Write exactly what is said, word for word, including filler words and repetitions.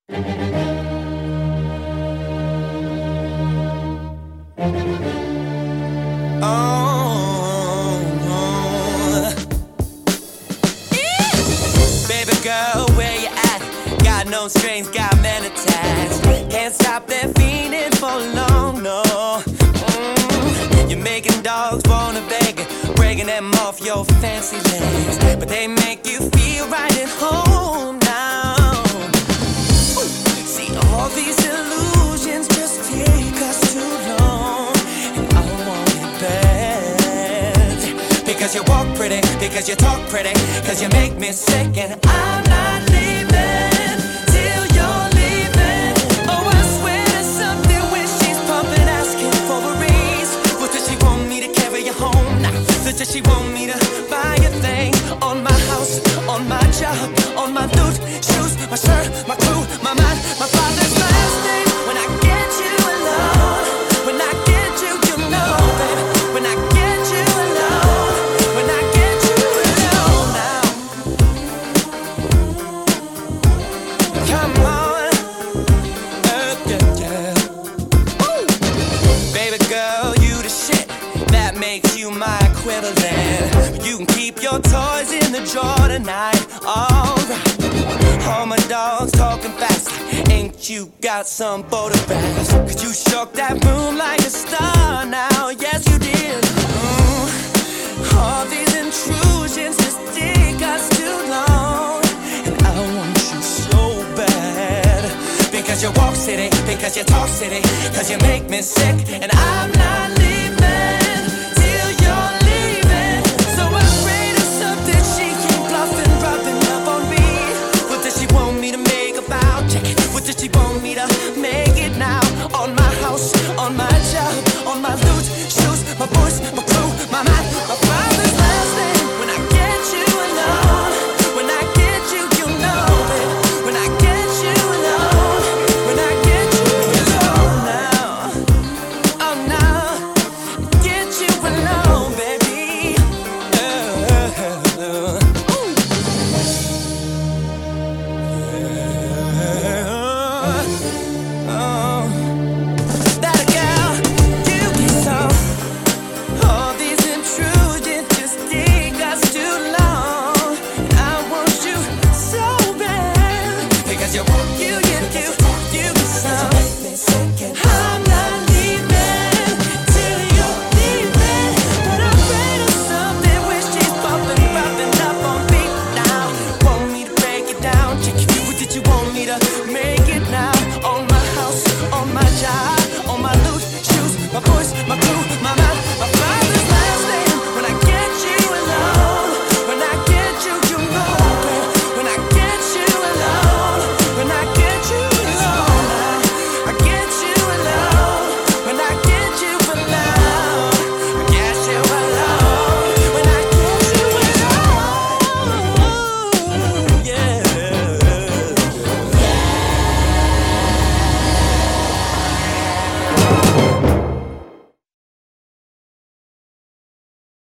Oh, baby girl, where you at? Got no strings, got men attached. Can't stop that feeling for long, no. Mm, you're making dogs wanna beg, breaking them off your fancy legs, but they make you feel right at home now. Ooh, see, all these illusions just take us too long, and I want it bad. Because you walk pretty, because you talk pretty, because you make me sick, and I'm not leaving till you're leaving. Oh, I swear there's something when she's pumping, asking for a raise. What does she want me to carry you home? Nah, so does she want me to buy a thing? On my house, on my job, on my dude, shoes, my shirt, my crew, my mind, my father's last name. When I get you alone, when I get you, you know, baby. When I get you alone, when I get you alone now. Come on, uh, yeah, yeah. Ooh. Baby girl, you the shit. That makes you my equivalent. You can keep your toys in the drawer tonight. Alright. All my dogs talking fast. Ain't you got some photographs? Cause you shook that room like a star now. Yes, you did. Mm. All these intrusions just take us too long, and I want you so bad. Because you walk city, because you talk city, because you make me sick, and I'm not leaving